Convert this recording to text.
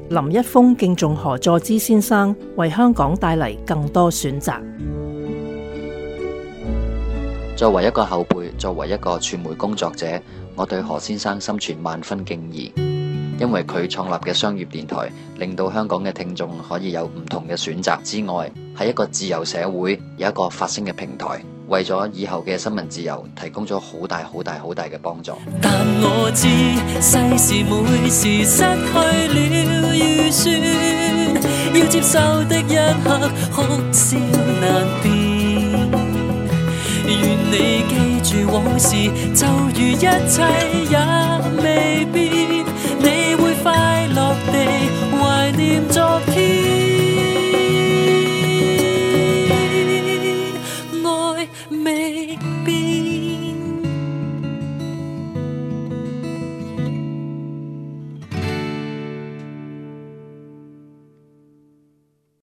林一峰敬重何佐芝先生為香港帶嚟更多選擇。 作為一個後輩，作為一個傳媒工作者，我對何先生心存萬分敬意，因為佢創立嘅商業電台，令到香港嘅聽眾可以有唔同嘅選擇之外，喺一個自由社會有一個發聲嘅平台，為咗以後嘅新聞自由提供咗好大嘅幫助。 但我知世事每時失去了預算，要接受的一刻哭笑難辨。願你記住往事，就如一切也未變，你會快樂地懷念昨天。愛未變。